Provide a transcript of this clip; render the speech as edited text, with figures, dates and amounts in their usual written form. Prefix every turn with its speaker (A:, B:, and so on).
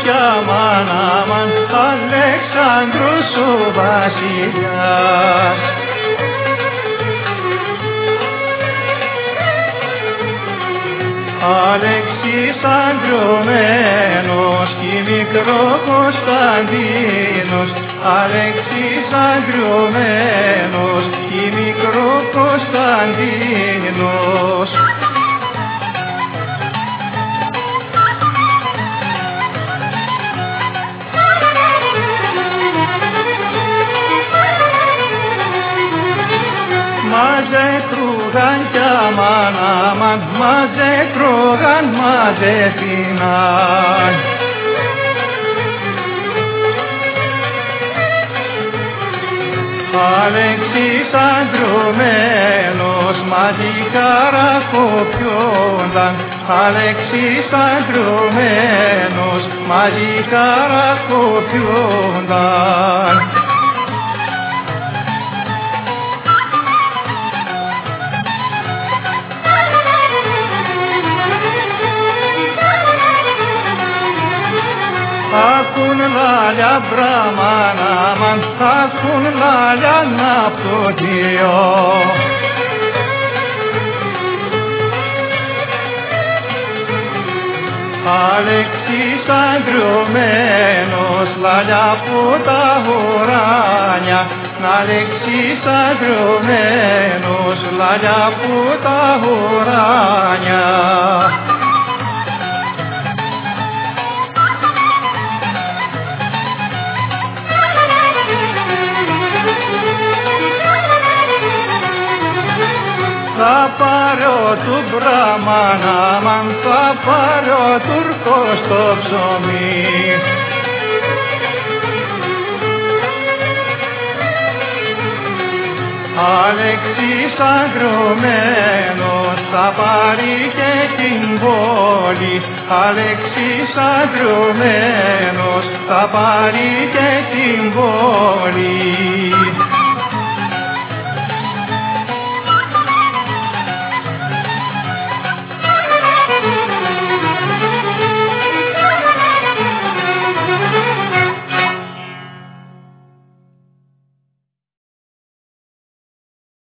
A: κι αμάν αμάν, Αλεξάνδρος ο βασιλιάς. Αλέξης αγριωμένος κι μικρό Κωνσταντίνος, Αλέξης αγριωμένος κι μικρό Κωνσταντίνος. Μάζε τρώγαν κι αμάν αμάν, μάζε τρώγαν, μάζε πεινάν. Αλέξης αγριωμένος μαζί χαρακοπιόνταν, Αλέξης αγριωμένος μαζί χαρακοπιόνταν. Ακούν λάλια μπραμάν αμάν, ακούν λάλια ναυτοκείο. Αλέξης αγριωμένος λάλια από τα ουράνια, Αλέξης αγριωμένος λάλια από τα ουράνια. Θα πάρω του μπραμάν αμάν, θα πάρω Τούρκο στο ψωμί. Αλέξης αγριωμένος θα πάρει και την πόλη, Αλέξης αγριωμένος θα πάρει και την πόλη.